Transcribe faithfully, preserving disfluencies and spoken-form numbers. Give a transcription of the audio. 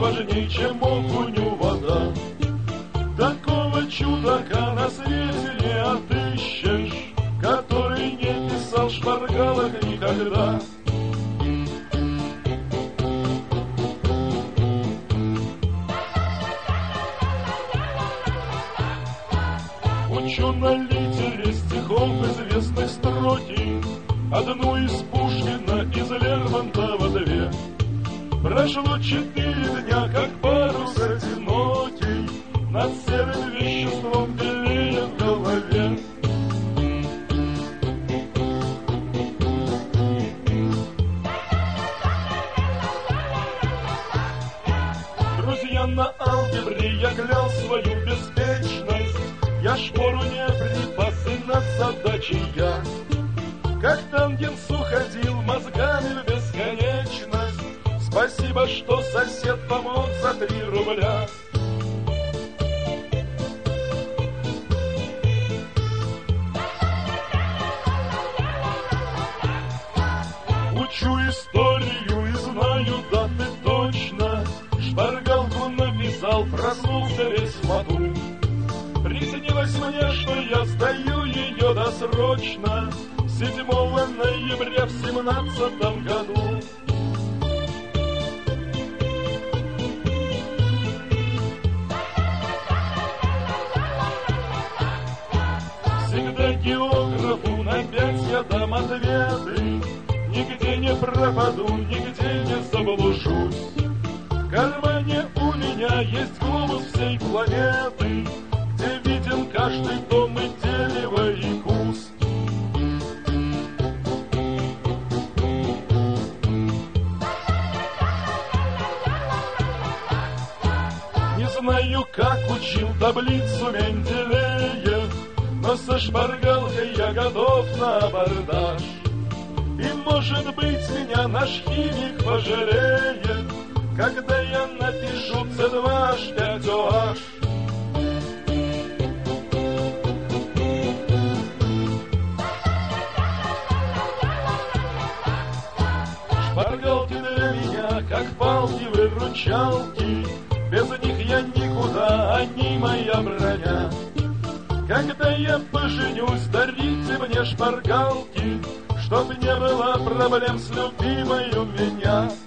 важней, чем окуню вода. Такого чудака на свете не отыщешь, который не писал шпаргалок никогда. Учу на литере стихов известной строки, одну из Пушкина, из Лермонтова две. Прошло четыре дня, как парус одинокий над серым веществом белеет в голове. Друзья, на алгебре я клял свою беспечность. Я шпору не припас и над задачей я, как Тангенс, уходил мозгами в бесконечность. Спасибо, что сосед помог за три рубля. Учу историю и знаю даты точно. Шпаргалку написал, проснулся весь в поту. Приснилось мне, что я сдаю ее досрочно седьмого ноября в семнадцатом году. Всегда географу на пять я дам ответы. Нигде не пропаду, нигде не заблужусь. В кармане у меня есть глобус всей планеты, где виден каждый дом и дерево, и куст. Не знаю, как учил таблицу Менделеев, но со шпаргалкой я готов на абордаж. И, может быть, меня наш химик пожалеет, когда я напишу С два H пять O H. Шпаргалки для меня, как палки-выручалки, без них я никуда, они моя броня. Когда я поженюсь, дарите мне шпаргалки, чтоб не было проблем с любимой у меня.